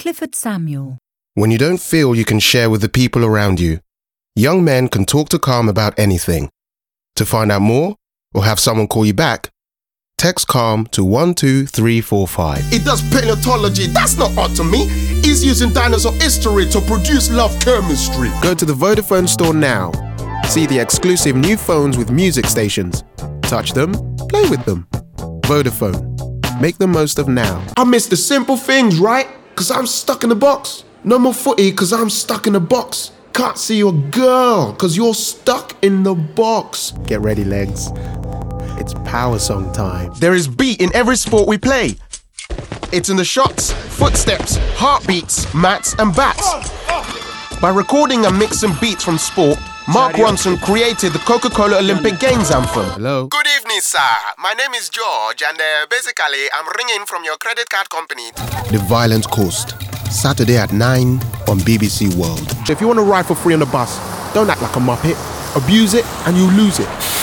Clifford Samuel. When you don't feel you can share with the people around you, young men can talk to Calm about anything. To find out more or have someone call you back, text Calm to 12345. It does paleontology, that's not odd to me. He's using dinosaur history to produce love chemistry. Go to the Vodafone store now. See the exclusive new phones with music stations. Touch them, play with them. Vodafone. Make the most of now. I miss the simple things, right? Cause I'm stuck in the box. No more footy cause I'm stuck in the box. Can't see your girl cause you're stuck in the box. Get ready, legs. It's power song time. There is beat in every sport we play. It's in the shots, footsteps, heartbeats, mats and bats. By recording and mixing beats from sport, Mark Ronson created the Coca-Cola Olympic Games anthem. Hello? Good evening, sir. My name is George and basically I'm ringing from your credit card company. The Violent Coast. Saturday at 9 on BBC World. If you want to ride for free on the bus, don't act like a muppet. Abuse it and you lose it.